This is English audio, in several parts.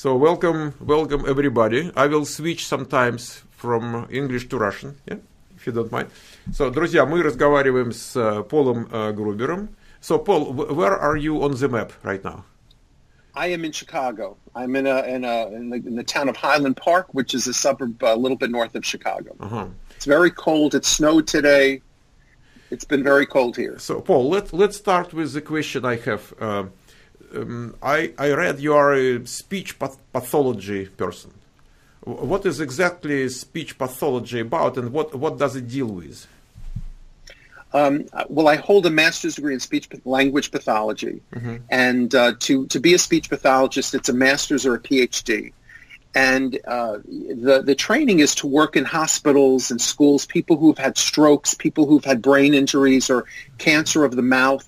So welcome everybody. I will switch sometimes from English to Russian, yeah, if you don't mind. So, друзья, мы разговариваем с Полом Грубером. So, Paul, where are you on the map right now? I am in Chicago. I'm in the town of Highland Park, which is a suburb a little bit north of Chicago. Uh-huh. It's very cold. It snowed today. It's been very cold here. So, Paul, let's start with the question I have. I read you are a speech pathology person. What is exactly speech pathology about, and what does it deal with? Well, I hold a master's degree in speech language pathology, mm-hmm. and to be a speech pathologist, it's a master's or a PhD. And the training is to work in hospitals and schools, people who've had strokes, people who've had brain injuries or cancer of the mouth,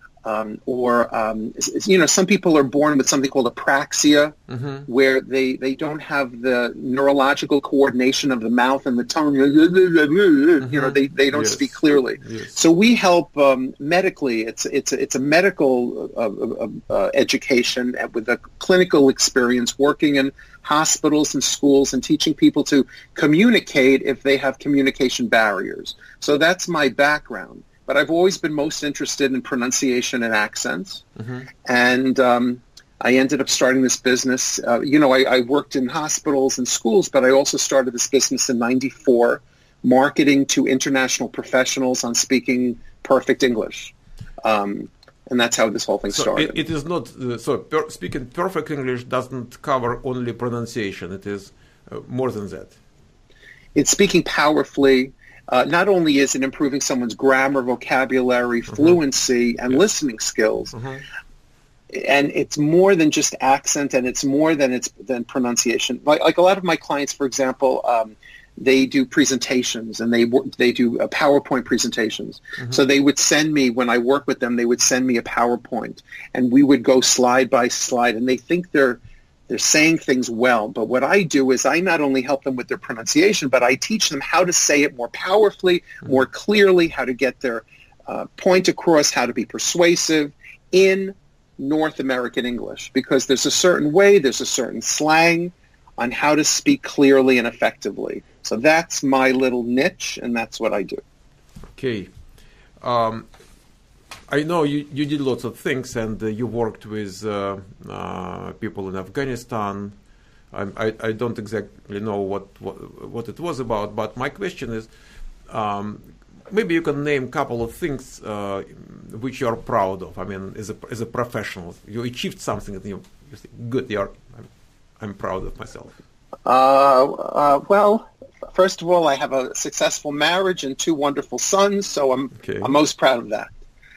some people are born with something called apraxia, mm-hmm. where they don't have the neurological coordination of the mouth and the tongue. Mm-hmm. They don't speak clearly. Yes. So we help medically. It's a medical education with a clinical experience, working in hospitals and schools and teaching people to communicate if they have communication barriers. So that's my background. But I've always been most interested in pronunciation and accents. Mm-hmm. And I ended up starting this business. I worked in hospitals and schools, but I also started this business in '94, marketing to international professionals on speaking perfect English. And that's how this whole thing started. It is not, speaking perfect English doesn't cover only pronunciation. It is more than that. It's speaking powerfully. Not only is it improving someone's grammar, vocabulary, fluency, and listening skills, and it's more than just accent, and it's more than pronunciation. Like a lot of my clients, for example, they do presentations, and they do PowerPoint presentations. Mm-hmm. So they would send me, when I work with them, they would send me a PowerPoint, and we would go slide by slide, and they think they're saying things well, but what I do is I not only help them with their pronunciation, but I teach them how to say it more powerfully, more clearly, how to get their point across, how to be persuasive in North American English, because there's a certain way, there's a certain slang on how to speak clearly and effectively. So that's my little niche, and that's what I do. Okay. I know you did lots of things, and you worked with people in Afghanistan. I don't exactly know what it was about, but my question is, maybe you can name a couple of things which you are proud of. I mean, as a professional, you achieved something, and you think, good, I'm proud of myself. Well, first of all, I have a successful marriage and 2 wonderful sons, so I'm most proud of that.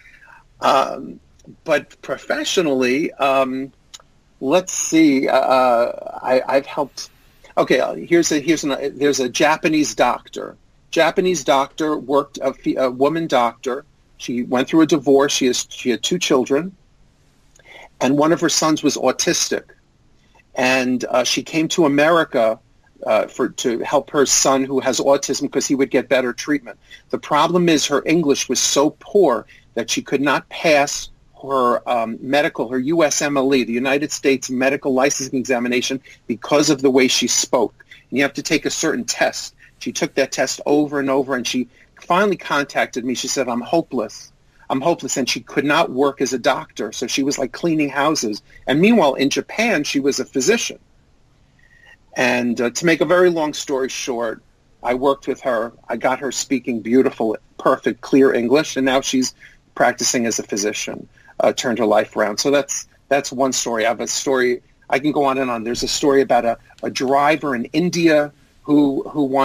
But professionally, let's see. I've helped. Okay, there's a Japanese doctor. Japanese doctor worked a woman doctor. She went through a divorce. She had 2 children, and one of her sons was autistic, and she came to America to help her son who has autism because he would get better treatment. The problem is her English was so poor that she could not pass her her USMLE, the United States Medical Licensing Examination, because of the way she spoke. And you have to take a certain test. She took that test over and over, and she finally contacted me. She said, I'm hopeless, and she could not work as a doctor, so she was like cleaning houses. And meanwhile, in Japan, she was a physician. And to make a very long story short, I worked with her. I got her speaking beautiful, perfect, clear English, and now she's practicing as a physician, turned her life around. So that's one story. I have a story. I can go on and on. There's a story about a driver in India who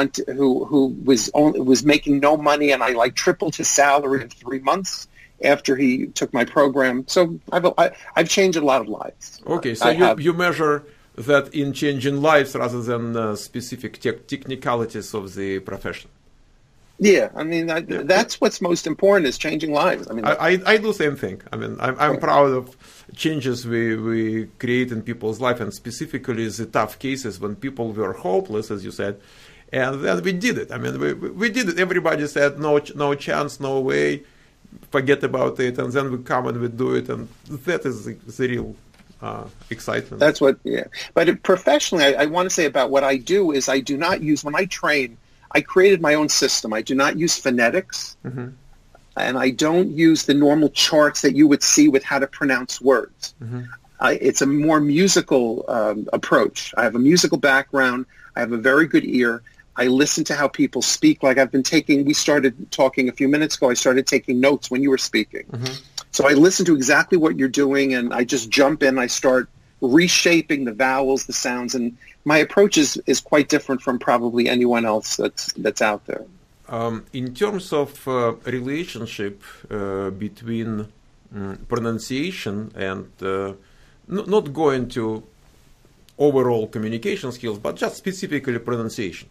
was making no money, and I tripled his salary in 3 months after he took my program. So I've changed a lot of lives. Okay, so you measure that in changing lives rather than specific technicalities of the profession. Yeah, I mean that's what's most important, is changing lives. I mean, I do the same thing. I mean, I'm proud of changes we create in people's life, and specifically the tough cases when people were hopeless, as you said, and then we did it. I mean, we did it. Everybody said no chance, no way, forget about it, and then we come and we do it, and that is the real excitement. That's what, yeah. But professionally, I want to say about what I do is I do not use, when I train, I created my own system. I do not use phonetics, and I don't use the normal charts that you would see with how to pronounce words. It's a more musical approach. I have a musical background. I have a very good ear. I listen to how people speak. Like we started talking a few minutes ago, I started taking notes when you were speaking. So I listen to exactly what you're doing, and I just jump in. I start reshaping the vowels, the sounds, and my approach is quite different from probably anyone else that's out there. In terms of relationship between pronunciation and not going to overall communication skills, but just specifically pronunciation.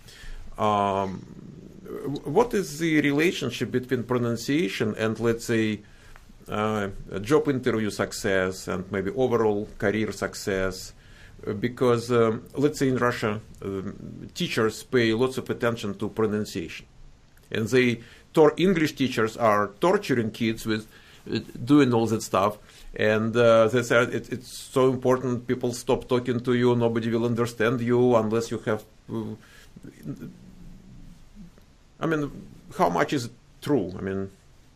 What is the relationship between pronunciation and, let's say, job interview success and maybe overall career success? Because, let's say in Russia, teachers pay lots of attention to pronunciation. And English teachers are torturing kids with doing all that stuff. And they said it's so important, people stop talking to you, nobody will understand you unless you have... I mean, how much is it true? I mean...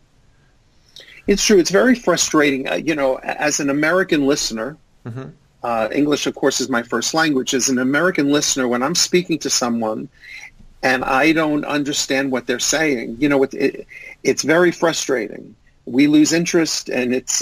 It's true. It's very frustrating. As an American listener, English, of course, is my first language. As an American listener, when I'm speaking to someone and I don't understand what they're saying, it's very frustrating. We lose interest, and it's,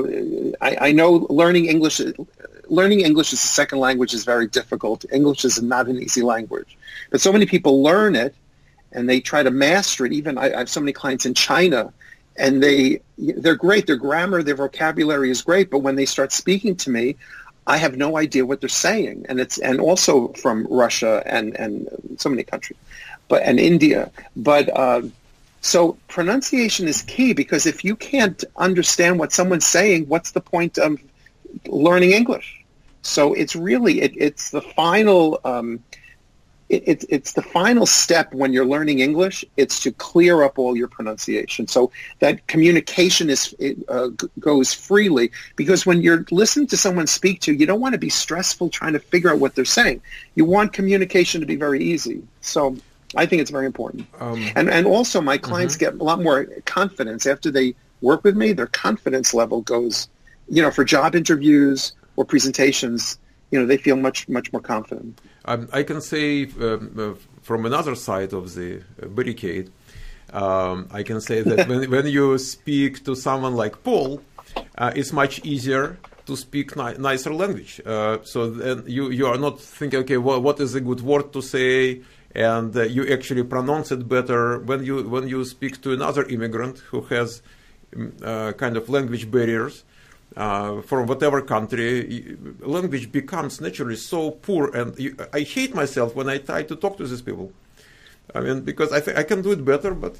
I know learning English as a second language is very difficult. English is not an easy language. But so many people learn it, and they try to master it. Even I have so many clients in China, and they're great. Their grammar, their vocabulary is great, but when they start speaking to me, I have no idea what they're saying. And also from Russia and so many countries, and India. But so pronunciation is key, because if you can't understand what someone's saying, what's the point of learning English? So it's really it's the final it's the final step when you're learning English. It's to clear up all your pronunciation, so that communication goes freely. Because when you're listening to someone speak to you, you don't want to be stressful trying to figure out what they're saying. You want communication to be very easy. So I think it's very important. And also my clients get a lot more confidence after they work with me. Their confidence level goes, for job interviews or presentations, they feel much, much more confident. I can say from another side of the barricade, I can say that when you speak to someone like Paul, it's much easier to speak nicer language. So then you are not thinking, okay, what is a good word to say? And you actually pronounce it better when you speak to another immigrant who has kind of language barriers from whatever country. Language becomes naturally so poor, and I hate myself when I try to talk to these people. I mean, because I can do it better, but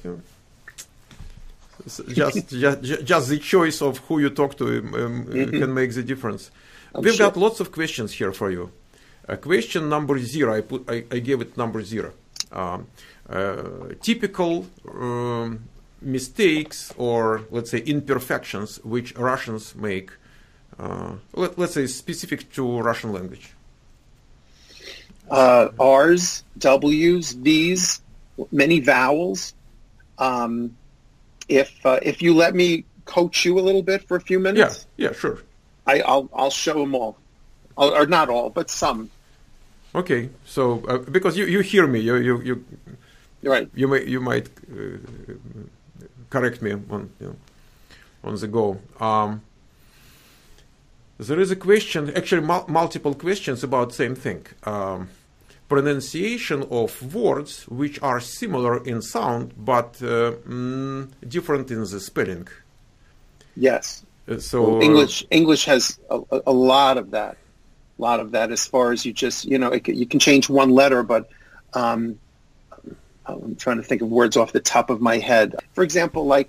just the choice of who you talk to can make the difference. We've got lots of questions here for you. Question number 0, I gave it number 0. Typical mistakes, or let's say imperfections, which Russians make, let's say specific to Russian language. R's, W's, V's, many vowels. If you let me coach you a little bit for a few minutes, yeah, sure. I'll show them all, or not all, but some. Okay, so because you hear me, you right. You might correct me on the go. There is a question, actually multiple questions about same thing. Pronunciation of words which are similar in sound but different in the spelling. Yes. So English has a lot of that. As far as you just, you can change one letter, but I'm trying to think of words off the top of my head. For example, like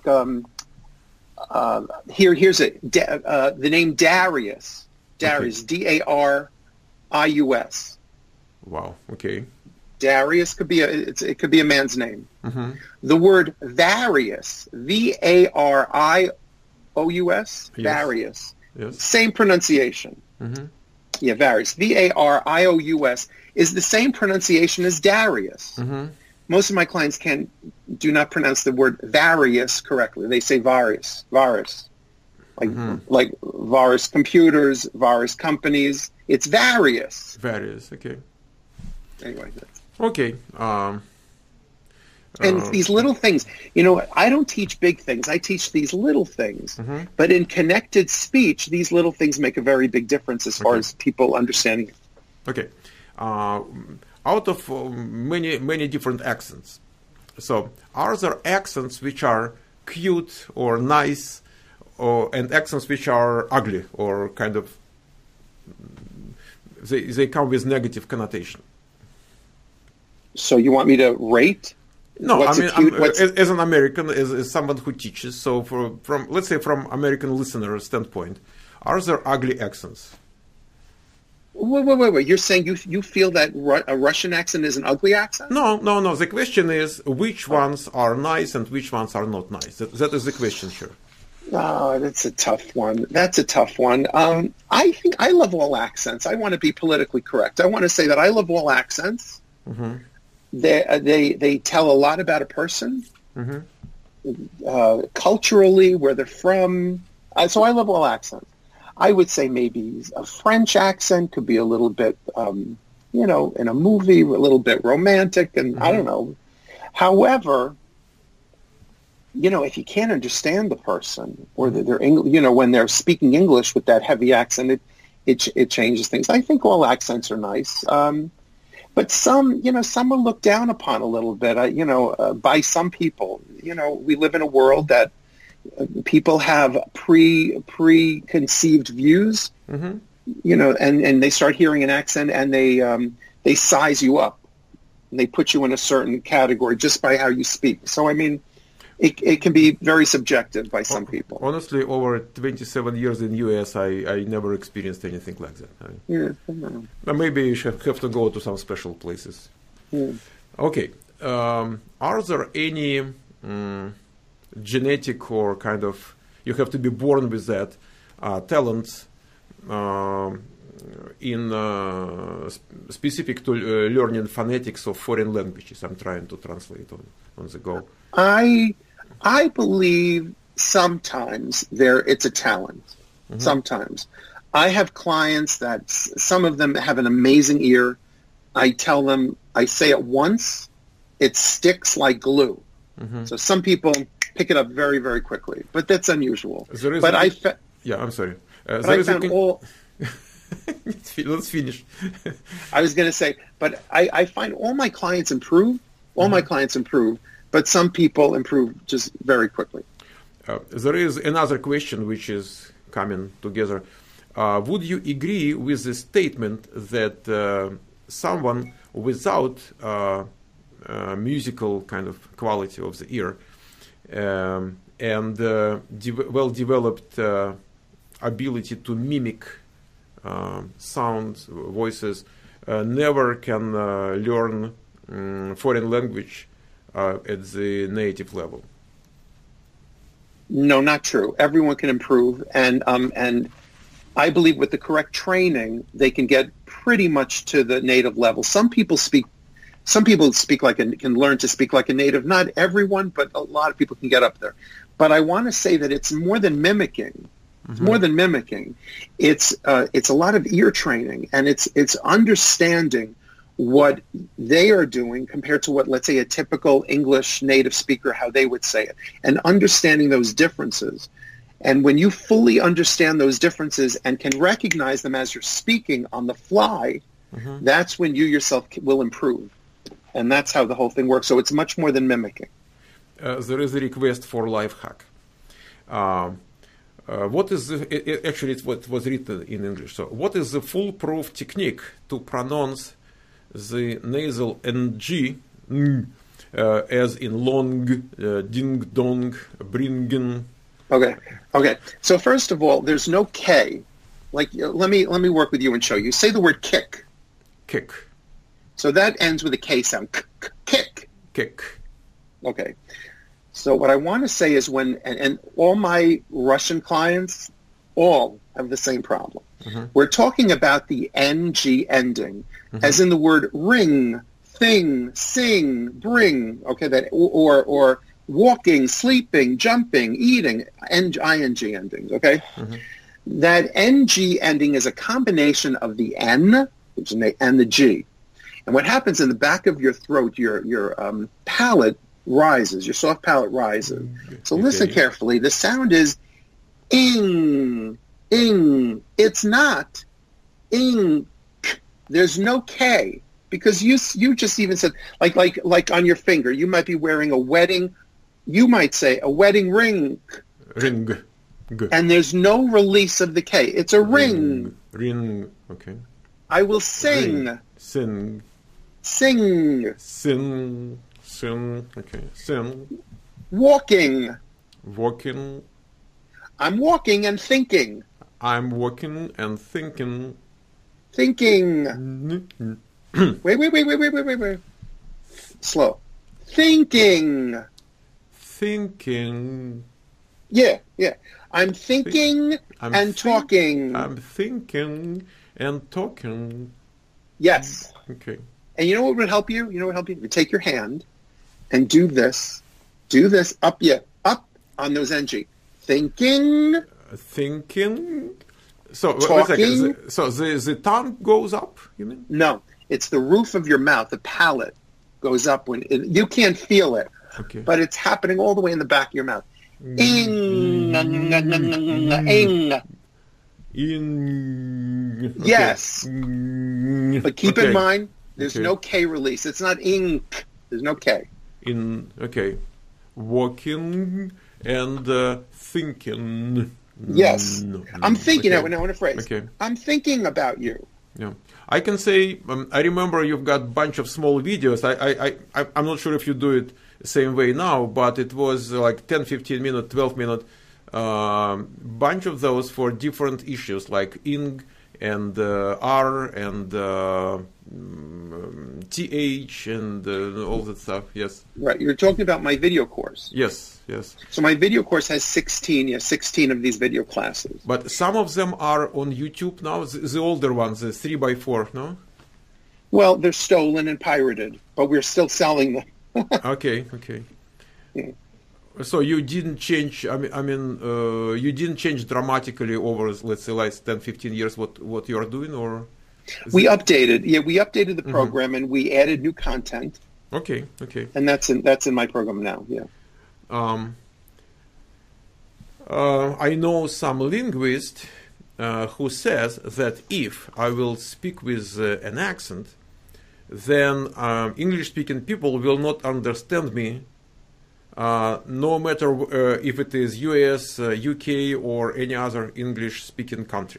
here's the name Darius. Darius, okay. Darius. Wow. Okay. Darius could be it could be a man's name. The word various, Various, yes. various, yes. same pronunciation. Mm-hmm. Yeah, Various. Various is the same pronunciation as Darius. Mm-hmm. Most of my clients do not pronounce the word various correctly. They say Various, like Varus Computers, Varus Companies. It's Various. Various. Okay. Anyway. Okay. And it's these little things. I don't teach big things. I teach these little things. Mm-hmm. But in connected speech, these little things make a very big difference as far as people understanding it. Okay. Out of many different accents, so are there accents which are cute or nice, and accents which are ugly or kind of they come with negative connotation? So you want me to rate? No, what's as an American, as someone who teaches, so from let's say from American listener standpoint, are there ugly accents? Wait. You're saying you feel that a Russian accent is an ugly accent? No. The question is which ones are nice and which ones are not nice. That is the question here. Oh, that's a tough one. I think I love all accents. I want to be politically correct. I want to say that I love all accents. Mm-hmm. They tell a lot about a person, Mm-hmm. Culturally, where they're from. So I love all accents. I would say maybe a French accent could be a little bit, in a movie, a little bit romantic, and I don't know. However, if you can't understand the person or they're when they're speaking English with that heavy accent, it changes things. I think all accents are nice. But some are looked down upon a little bit, by some people. We live in a world that people have preconceived views, and they start hearing an accent and they size you up. And they put you in a certain category just by how you speak. So, I mean, it can be very subjective by some people. Honestly, over 27 years in U.S., I never experienced anything like that. Maybe you should have to go to some special places. Yeah. Okay. Are there any genetic or kind of, you have to be born with that, talents in specific to learning phonetics of foreign languages? I'm trying to translate on the go. I believe sometimes it's a talent. Mm-hmm. Sometimes. I have clients that some of them have an amazing ear. I tell them, I say it once, it sticks like glue. Mm-hmm. So some people pick it up very, very quickly, but that's unusual. But I'm sorry. Let's finish. I was going to say, but I find all my clients improve. My clients improve, but some people improve just very quickly. There is another question which is coming together. Would you agree with the statement that someone without musical kind of quality of the ear and well-developed ability to mimic sounds, voices, never can learn foreign language at the native level? No, not true. Everyone can improve, and I believe with the correct training, they can get pretty much to the native level. Some people can learn to speak like a native. Not everyone, but a lot of people can get up there. But I want to say that it's more than mimicking. It's more than mimicking. It's a lot of ear training, and it's understanding what they are doing compared to what, let's say, a typical English native speaker, how they would say it, and understanding those differences. And when you fully understand those differences and can recognize them as you're speaking on the fly, that's when you yourself will improve. And that's how the whole thing works. So it's much more than mimicking. There is a request for life hack. What is actually it's what was written in English. So what is the foolproof technique to pronounce the nasal ng as in long, ding dong, bringen? Okay. So first of all, there's no K. Like, let me work with you and show you. Say the word kick. Kick. So that ends with a K sound. Kick. Kick. Okay. So what I want to say is and all my Russian clients, all have the same problem. We're talking about the NG ending, as in the word ring, thing, sing, bring, okay, that or walking, sleeping, jumping, eating, ing endings, okay? That NG ending is a combination of the N, which is and the G. And what happens in the back of your throat, your palate rises, your soft palate rises. So listen carefully. The sound is ing, ing. It's not ing. There's no K, because you just even said, like on your finger, you might be wearing a wedding, you might say a wedding ring. Ring. And there's no release of the K. It's a ring. Ring. Okay. I will sing. Ring. Sing. Sing. Sin. Sin. Okay. Sin. Walking. Walking. I'm walking and thinking. I'm walking and thinking. Thinking. Wait. Slow. Thinking. Thinking. Yeah. I'm thinking and talking. I'm thinking and talking. Yes. Okay. And you know what would help you? You take your hand and do this up on those NG. Thinking. So talking. So the tongue goes up, you mean? No, it's the roof of your mouth, the palate goes up when you can't feel it, but it's happening all the way in the back of your mouth. Ing. Yes. But keep in mind, there's no K release. It's not ink. There's no K. Walking and thinking. Yes. I'm thinking. Now, in a phrase. Okay. I'm thinking about you. Yeah. I can say, I remember you've got a bunch of small videos. I'm not sure if you do it the same way now, but it was like 10, 15 minute, 12 minute, bunch of those for different issues like ing and R and TH and all that stuff. Yes. Right. You're talking about my video course. Yes. So my video course has 16 of these video classes. But some of them are on YouTube now, the older ones, the 3x4, no? Well, they're stolen and pirated, but we're still selling them. Okay. Yeah. So you didn't change, you didn't change dramatically over, let's say, last 10, 15 years what you are doing, or? We updated the program and we added new content. Okay. And that's in my program now, yeah. I know some linguist who says that if I will speak with an accent, then English-speaking people will not understand me, no matter if it is US, UK, or any other English-speaking country.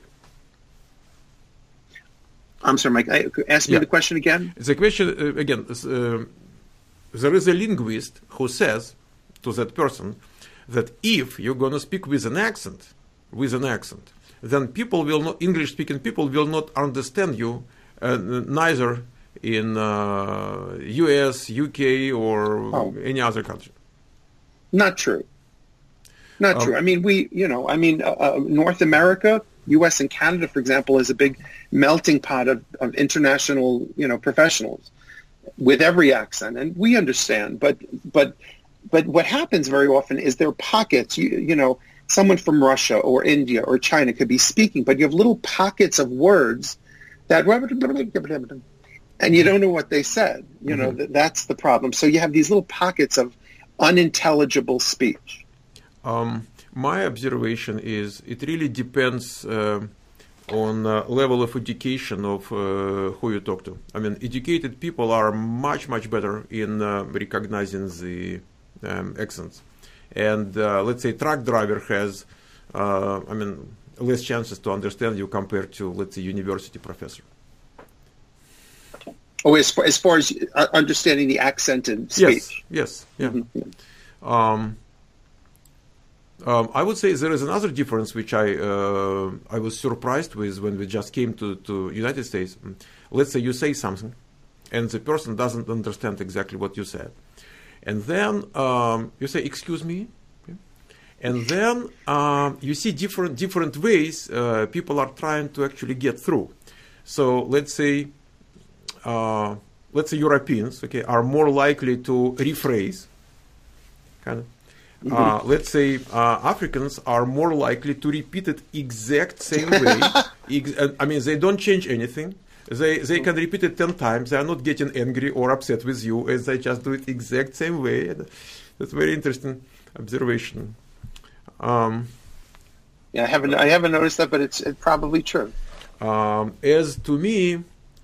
I'm sorry, Mike. Ask me the question again. The question again. There is a linguist who says to that person that if you're going to speak with an accent, then people will not, English-speaking people will not understand you, neither in US, UK, or any other country. Not true. I mean, North America, US and Canada, for example, is a big melting pot of international, professionals with every accent, and we understand. But what happens very often is there are pockets. Someone from Russia or India or China could be speaking, but you have little pockets of words that, and you don't know what they said. That's the problem. So you have these little pockets of unintelligible speech. My observation is it really depends on level of education of who you talk to. I mean, educated people are much better in recognizing the accents. And let's say truck driver has, less chances to understand you compared to, let's say, university professor. Oh, as far as understanding the accent and speech. Yes. Yeah. I would say there is another difference which I was surprised with when we just came to United States. Let's say you say something, and the person doesn't understand exactly what you said, and then you say, "Excuse me," And then you see different ways people are trying to actually get through. So let's say Europeans, okay, are more likely to rephrase, kind of. Let's say Africans are more likely to repeat it exact same way. I mean, they don't change anything. They can repeat it 10 times. They are not getting angry or upset with you, as they just do it exact same way. That's very interesting observation. Yeah, I haven't noticed that, but it's probably true. As to me,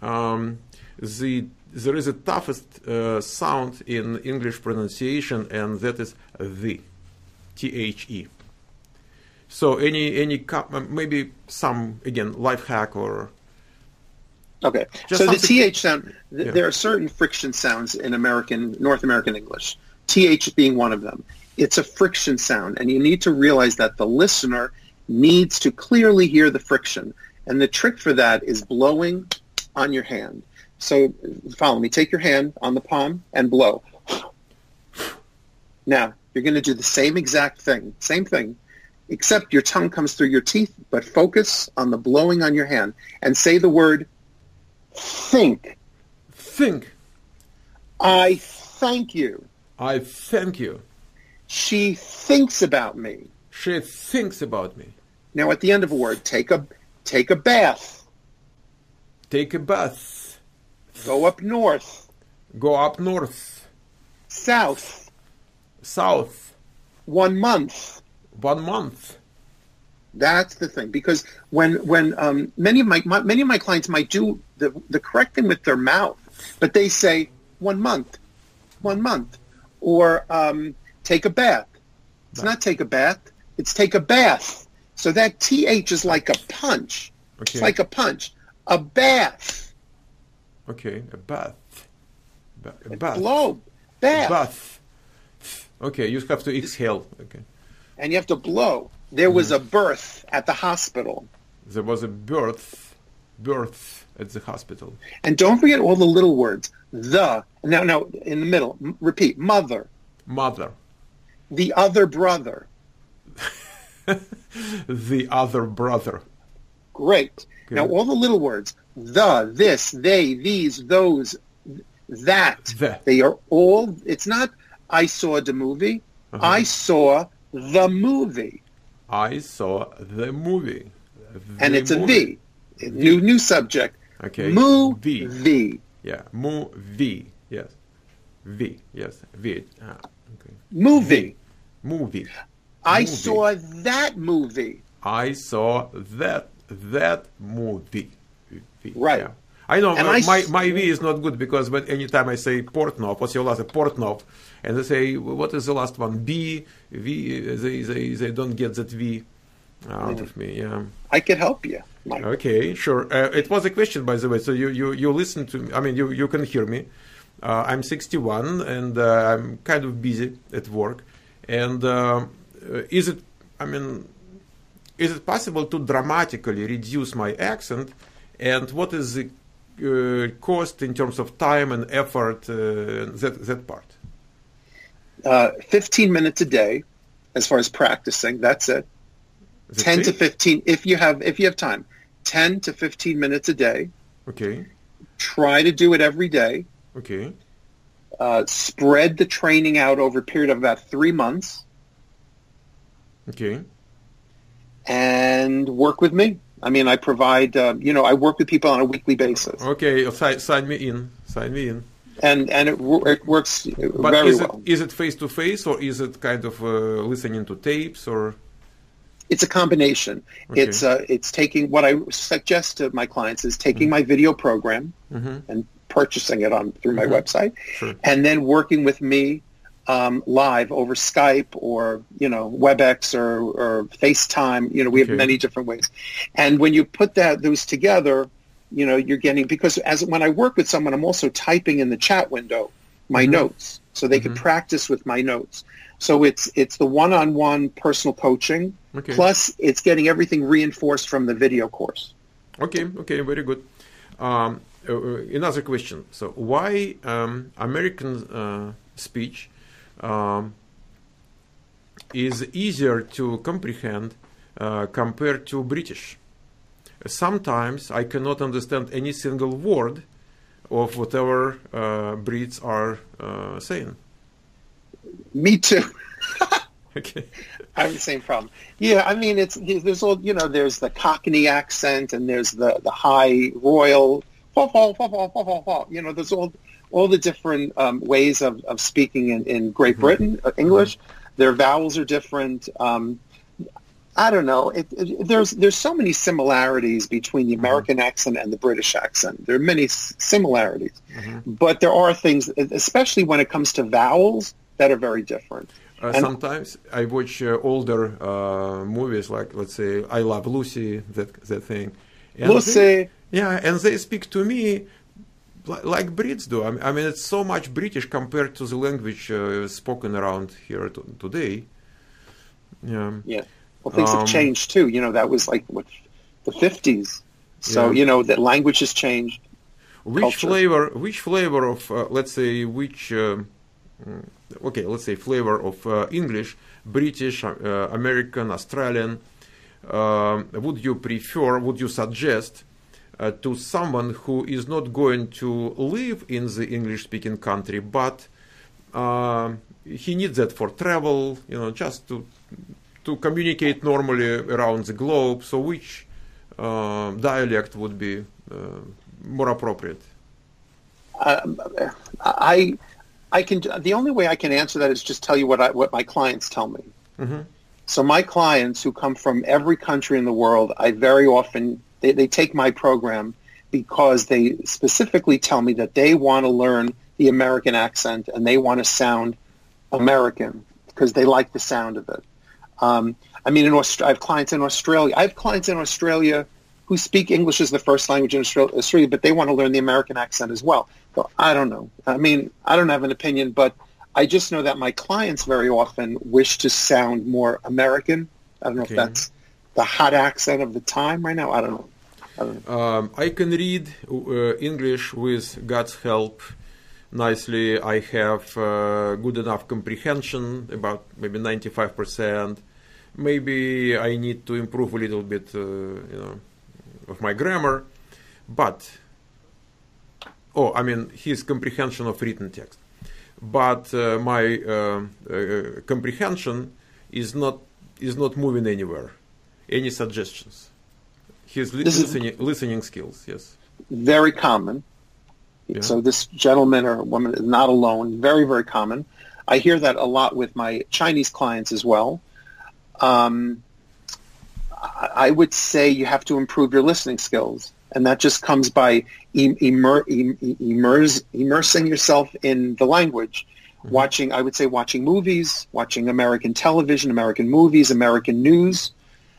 there is a toughest sound in English pronunciation, and that is the, THE. So maybe some, again, life hack or... Okay, so the TH sound, there are certain friction sounds in North American English, TH being one of them. It's a friction sound, and you need to realize that the listener needs to clearly hear the friction. And the trick for that is blowing on your hand. So follow me. Take your hand on the palm and blow. Now, you're going to do the same exact thing, same thing, except your tongue comes through your teeth, but focus on the blowing on your hand and say the word think. Think. I thank you. I thank you. She thinks about me. She thinks about me. Now, at the end of a word, take a bath. Take a bath. Go up north. Go up north. South. South. 1 month. 1 month. That's the thing, because when many of my clients might do the correct thing with their mouth, but they say 1 month, 1 month, or take a bath. It's not take a bath. It's take a bath. So that TH is like a punch. Okay. It's like a punch. A bath. Okay, a bath. A bath. Blow. Bath. Bath. Okay, you have to exhale. Okay. And you have to blow. There was a birth at the hospital. There was a birth at the hospital. And don't forget all the little words. The. Now, in the middle. Repeat. Mother. Mother. The other brother. The other brother. Great. Okay. Now, all the little words. The, this, they, these, those, that. They are all, it's not I saw the movie. I saw the movie. I saw the movie. And it's movie. A V. New subject. Okay. Movie. Yeah. Movie. Yes. V. Yes. V. Okay. Movie. Movie. I saw that movie. I saw that movie. Right. Yeah. I know and my V is not good, because anytime I say Portnov, what's your last? Portnov, and they say, what is the last one? B, V. They don't get that V out of me. Yeah. I could help you, Mike. Okay, sure. It was a question, by the way. So you listen to me. I mean, you can hear me. I'm 61 and I'm kind of busy at work. And is it possible to dramatically reduce my accent? And what is the cost in terms of time and effort? That part. 15 minutes a day, as far as practicing. That's it. 10 to 15 if you have time. 10 to 15 minutes a day. Okay. Try to do it every day. Okay. Spread the training out over a period of about 3 months. Okay. And work with me. I mean, I provide, I work with people on a weekly basis. Okay, sign me in. Sign me in. And it works but very well. Is it face-to-face, or is it kind of listening to tapes, or? It's a combination. Okay. It's taking, what I suggest to my clients is taking my video program and purchasing it through my website, and then working with me live over Skype or WebEx or FaceTime. We have many different ways. And when you put those together, you're getting, because when I work with someone, I'm also typing in the chat window my notes so they can practice with my notes. So it's the one-on-one personal coaching, plus it's getting everything reinforced from the video course. Okay, very good. Another question. So why American speech is easier to comprehend compared to British. Sometimes I cannot understand any single word of whatever Brits are saying. Me too. Okay. I have the same problem. Yeah, I mean, there's all, there's the Cockney accent and there's the high royal, there's all the different ways of speaking in Great Britain, English. Their vowels are different. I don't know. There's so many similarities between the American accent and the British accent. There are many similarities, but there are things, especially when it comes to vowels, that are very different. Sometimes I watch older movies, like, let's say, I Love Lucy, that thing. And Lucy. And they speak to me like Brits do. I mean, it's so much British compared to the language spoken around here today. Yeah. Well, things have changed too. That was like the 50s. So that language has changed. Which flavor of let's say flavor of English, British, American, Australian, would you prefer, would you suggest to someone who is not going to live in the English-speaking country, but he needs that for travel, just to communicate normally around the globe? So which dialect would be more appropriate? I can. The only way I can answer that is just tell you what my clients tell me. So my clients who come from every country in the world, I very often they take my program because they specifically tell me that they want to learn the American accent and they want to sound American because they like the sound of it. I mean, I have clients in Australia. I have clients in Australia who speak English as the first language in Australia, but they want to learn the American accent as well. So I don't know. I mean, I don't have an opinion, but I just know that my clients very often wish to sound more American. I don't know if that's the hot accent of the time right now. I don't know. I can read English with God's help nicely. I have good enough comprehension, about maybe 95%. Maybe I need to improve a little bit, of my grammar, but his comprehension of written text. But my comprehension is not moving anywhere. Any suggestions? His listening skills, yes. Very common. Yeah. So this gentleman or woman is not alone. Very, very common. I hear that a lot with my Chinese clients as well. I would say you have to improve your listening skills, and that just comes by immersing yourself in the language. Watching movies, watching American television, American movies, American news,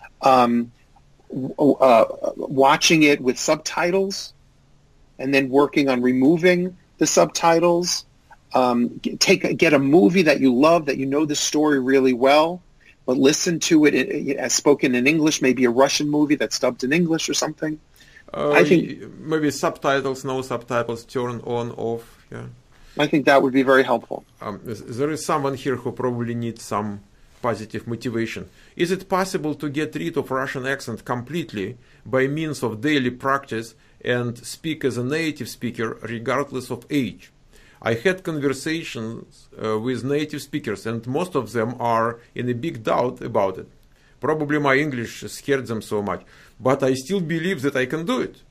watching it with subtitles, and then working on removing the subtitles. Get a movie that you love, that you know the story really well, but listen to it as spoken in English, maybe a Russian movie that's dubbed in English or something. I think maybe subtitles, no subtitles, turn on, off. Yeah, I think that would be very helpful. There is someone here who probably needs some positive motivation. Is it possible to get rid of Russian accent completely by means of daily practice and speak as a native speaker regardless of age? I had conversations with native speakers, and most of them are in a big doubt about it. Probably my English scared them so much, but I still believe that I can do it.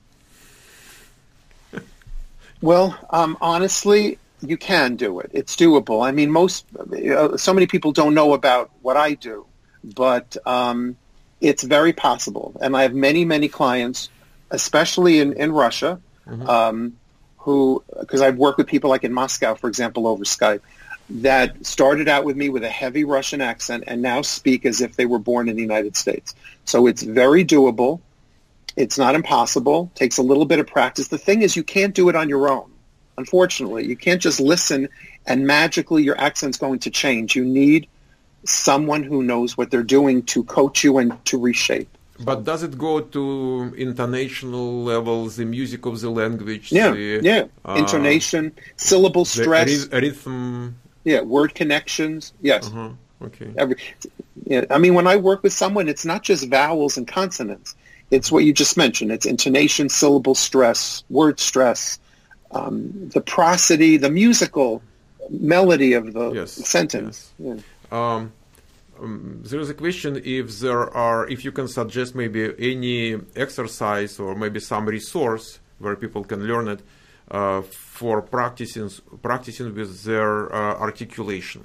Well, honestly, you can do it. It's doable. I mean, so many people don't know about what I do, but it's very possible. And I have many, many clients, especially in Russia, because I've worked with people like in Moscow, for example, over Skype, that started out with me with a heavy Russian accent and now speak as if they were born in the United States. So it's very doable. It's not impossible. Takes a little bit of practice. The thing is, you can't do it on your own. Unfortunately, you can't just listen and magically your accent's going to change. You need someone who knows what they're doing to coach you and to reshape. But does it go to intonational levels, the music of the language? Yeah. Intonation, syllable stress. Rhythm. Yeah, word connections. Yes. Okay. I mean, when I work with someone, it's not just vowels and consonants. It's what you just mentioned. It's intonation, syllable stress, word stress, the prosody, the musical melody of the sentence. Yes. Yeah. There is a question if you can suggest maybe any exercise or maybe some resource where people can learn it for practicing with their articulation.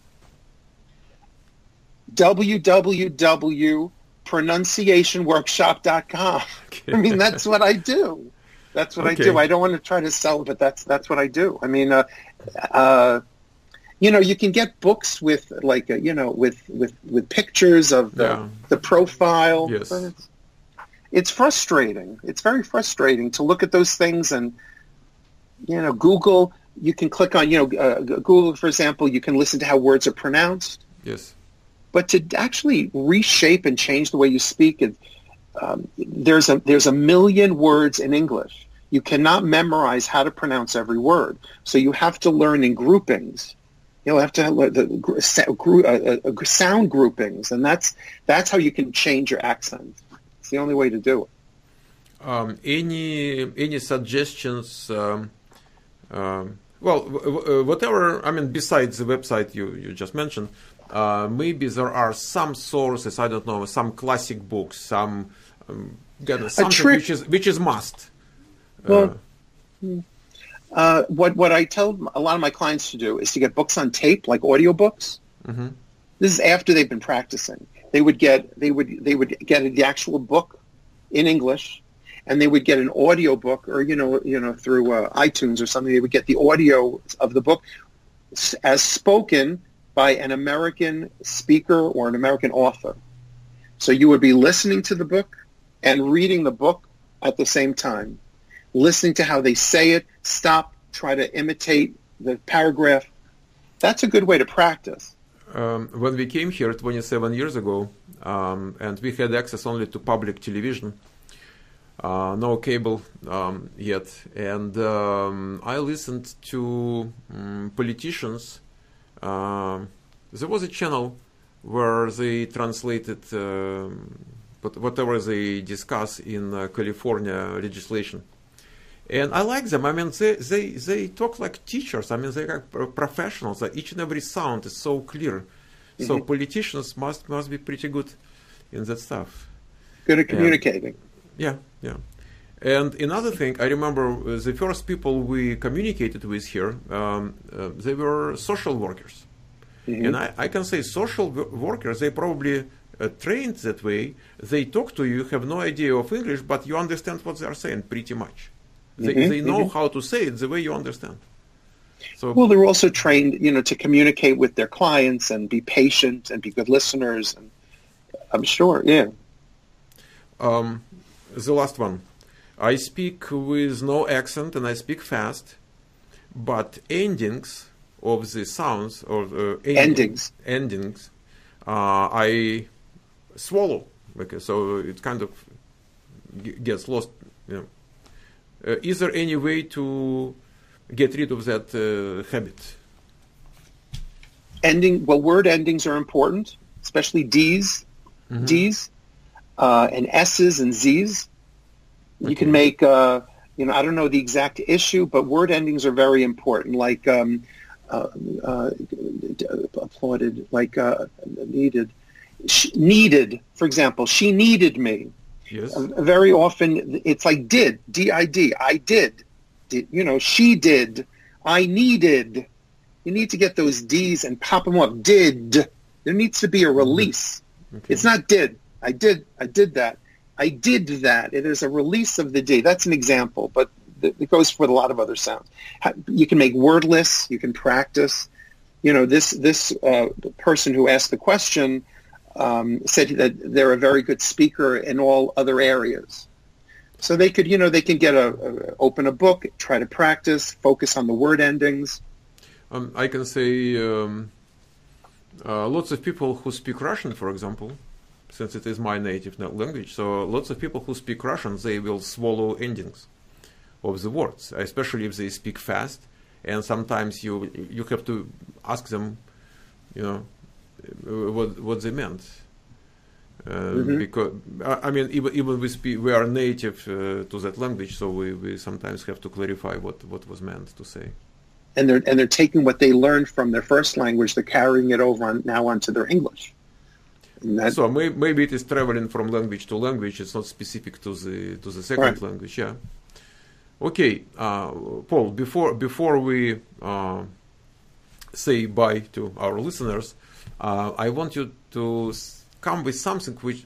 www.pronunciationworkshop.com. Okay. I mean, that's what I do. That's what I do. I don't want to try to sell, but that's what I do. I mean, you can get books with with pictures of the profile. Yes. It's frustrating. It's very frustrating to look at those things and, Google, you can click on, Google, for example, you can listen to how words are pronounced. Yes. But to actually reshape and change the way you speak, there's a million words in English. You cannot memorize how to pronounce every word. So you have to learn in groupings. You'll have to have sound groupings, and that's how you can change your accent. It's the only way to do it. Any suggestions? Whatever. I mean, besides the website you just mentioned, maybe there are some sources. I don't know, some classic books, some something which is must. Well. What I tell a lot of my clients to do is to get books on tape, like audiobooks. Mm-hmm. This is after they've been practicing. They would get the actual book in English, and they would get an audio book, or through iTunes or something. They would get the audio of the book as spoken by an American speaker or an American author. So you would be listening to the book and reading the book at the same time. Listening to how they say it, stop, try to imitate the paragraph. That's a good way to practice. When we came here 27 years ago, and we had access only to public television, no cable yet, and I listened to politicians. There was a channel where they translated whatever they discuss in California legislation. And I like them. I mean, they talk like teachers. I mean, they are professionals. Each and every sound is so clear. Mm-hmm. So politicians must be pretty good in that stuff. Good at communicating. Yeah. And another thing, I remember the first people we communicated with here, they were social workers. Mm-hmm. And I can say social workers, they probably trained that way. They talk to you, have no idea of English, but you understand what they are saying pretty much. They know how to say it the way you understand. So, well, they're also trained, to communicate with their clients and be patient and be good listeners. And I'm sure, yeah. The last one. I speak with no accent and I speak fast, but endings of the sounds or endings, I swallow. Okay, so it kind of gets lost, Is there any way to get rid of that habit? Word endings are important, especially D's, mm-hmm. D's, and S's and Z's. You Okay. can make, I don't know the exact issue, but word endings are very important, like applauded, like needed. Needed, for example, she needed me. Yes. Very often it's like did, D-I-D, I did, she did, I needed. You need to get those D's and pop them up. Did. There needs to be a release. Okay. It's not did. I did that. I did that. It is a release of the D. That's an example, but it goes for a lot of other sounds. You can make word lists. You can practice. This person who asked the question said that they're a very good speaker in all other areas. So they could, they can open a book, try to practice, focus on the word endings. I can say lots of people who speak Russian, for example, since it is my native language, so lots of people who speak Russian, they will swallow endings of the words, especially if they speak fast. And sometimes you have to ask them, what they meant. Because I mean, even we are native to that language, so we sometimes have to clarify what was meant to say. And they're taking what they learned from their first language, they're carrying it over now onto their English. So maybe it is traveling from language to language. It's not specific to the second language. Yeah. Okay, Paul. Before we say bye to our listeners, I want you to come with something which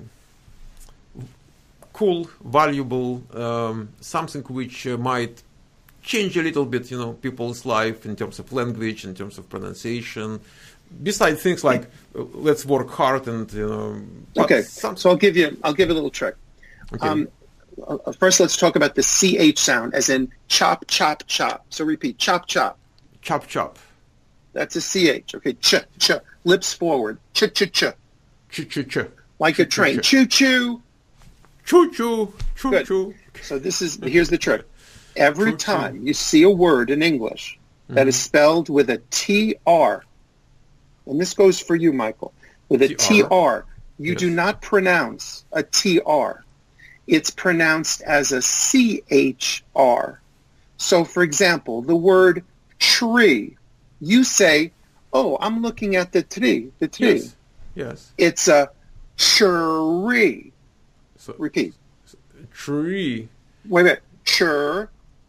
cool, valuable, something which might change a little bit, people's life in terms of language, in terms of pronunciation. Besides things like let's work hard and Okay, so I'll give you a little trick. Okay. First, let's talk about the CH sound, as in chop, chop, chop. So repeat, chop, chop. Chop, chop. That's a CH. Okay, ch, ch. Lips forward. Ch, ch, ch. Ch, ch, ch. Like a train. Choo, choo. Choo, choo. Choo, Good. choo. So here's the trick. Every time you see a word in English that is spelled with a TR, and this goes for you, Michael, with a TR, you do not pronounce a TR. It's pronounced as a CHR. So, for example, the word tree, you say, oh, I'm looking at the tree. The tree. Yes. It's a tree. So, repeat. Tree. Wait a minute. Tree.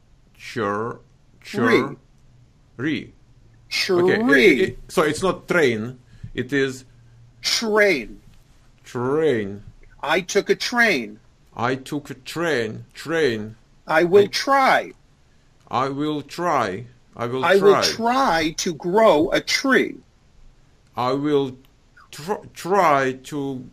Okay. So it's not train. It is train. Train. I took a train. I took a train. Train. I will try. I will try. I will try to grow a tree. I will try to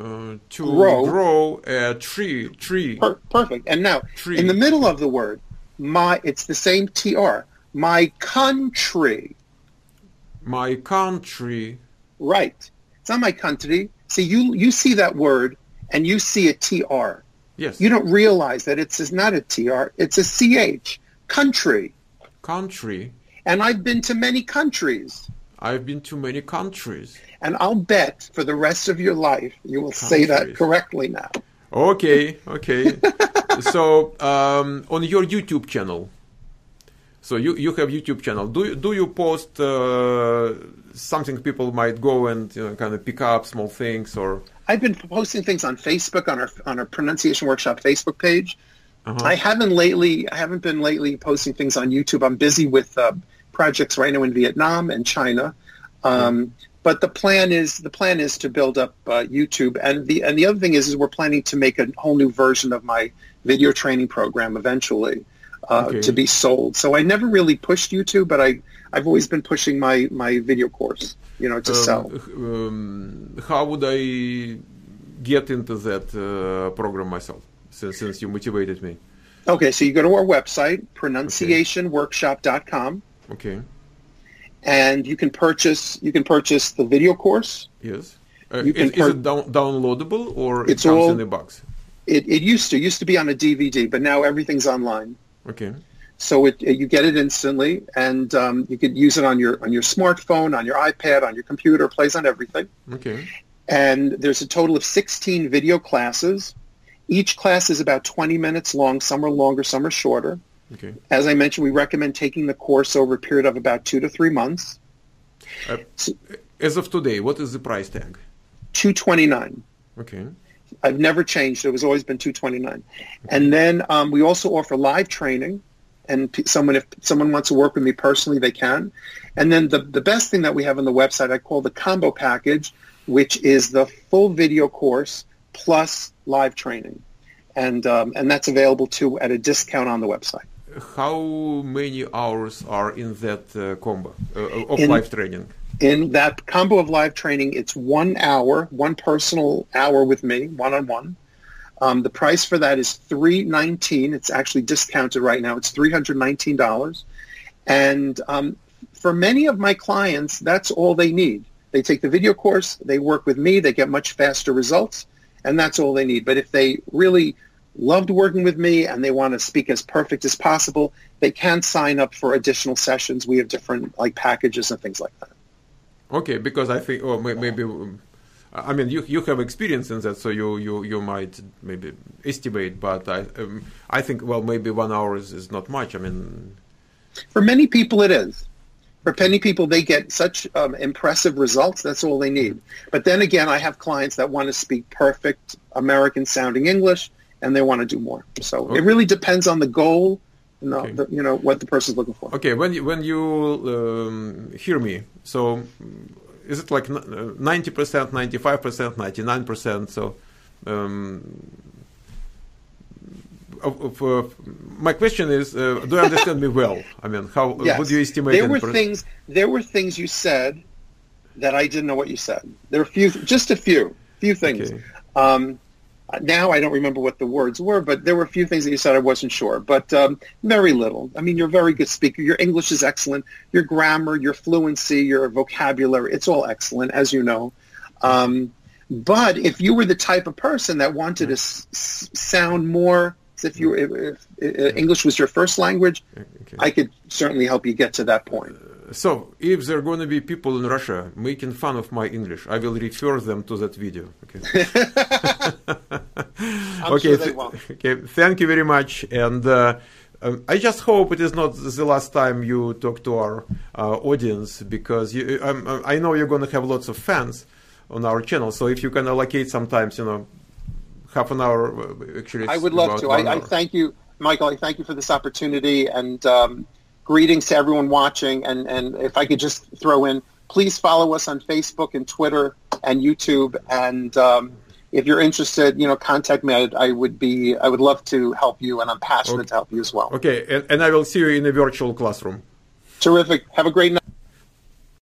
grow a tree. Perfect. And now, in the middle of the word, it's the same TR. My country. My country. Right. It's not my country. See, you see that word and you see a TR. Yes. You don't realize that it's not a TR. It's a CH. Country. Country. And I've been to many countries. I've been to many countries. And I'll bet for the rest of your life you will say that correctly now. Okay. So on your YouTube channel, so you have YouTube channel. Do you post something people might go and kind of pick up small things or? I've been posting things on Facebook on our Pronunciation Workshop Facebook page. I haven't been lately posting things on YouTube. I'm busy with projects right now in Vietnam and China. But the plan is to build up YouTube, and the other thing is we're planning to make a whole new version of my video training program eventually to be sold. So I never really pushed YouTube, but I've always been pushing my video course, to sell. How would I get into that program myself? Since you motivated me. Okay, so you go to our website, pronunciationworkshop.com. Okay. And you can purchase the video course. Yes. Is it downloadable or it comes in a box? It used to be on a DVD, but now everything's online. Okay. So you get it instantly, and you could use it on your smartphone, on your iPad, on your computer. It plays on everything. Okay. And there's a total of 16 video classes. Each class is about 20 minutes long. Some are longer, some are shorter. Okay. As I mentioned, we recommend taking the course over a period of about 2 to 3 months. As of today, what is the price tag? $229. Okay. I've never changed. It was always been $229. Okay. And then we also offer live training. And if someone wants to work with me personally, they can. And then the best thing that we have on the website, I call the combo package, which is the full video course plus live training. And that's available too at a discount on the website. How many hours are in that combo of live training? In that combo of live training, it's 1 hour, one personal hour with me, one-on-one. The price for that is $319. It's actually discounted right now. It's $319. And for many of my clients, that's all they need. They take the video course, they work with me, they get much faster results, and that's all they need. But if they really loved working with me and they want to speak as perfect as possible, they can sign up for additional sessions. We have different packages and things like that. Okay, because I think, maybe, I mean, you have experience in that, so you might maybe estimate, but I think, well, maybe 1 hour is not much. I mean, for many people it is. For many people, they get such impressive results. That's all they need. But then again, I have clients that want to speak perfect American-sounding English, and they want to do more. So It really depends on the goal, what the person's looking for. Okay, when you hear me, so is it like 90%, 95%, 99%? So my question is, do you understand me well? I mean, how would you estimate? There were things you said that I didn't know what you said. There were just a few things. Okay. Now I don't remember what the words were, but there were a few things that you said I wasn't sure, but very little. I mean, you're a very good speaker. Your English is excellent. Your grammar, your fluency, your vocabulary, it's all excellent, as you know. But if you were the type of person that wanted to sound more, if English was your first language, okay, I could certainly help you get to that point. So, if there are going to be people in Russia making fun of my English, I will refer them to that video. Okay. I'm sure they won't. Okay. Thank you very much. And I just hope it is not the last time you talk to our audience, because I know you're going to have lots of fans on our channel. So, if you can allocate sometimes, half an hour, actually. I would love to. I thank you, Michael. I thank you for this opportunity, and greetings to everyone watching. And if I could just throw in, please follow us on Facebook and Twitter and YouTube. And if you're interested, contact me. I would love to help you, and I'm passionate to help you as well. Okay, and I will see you in a virtual classroom. Terrific. Have a great night.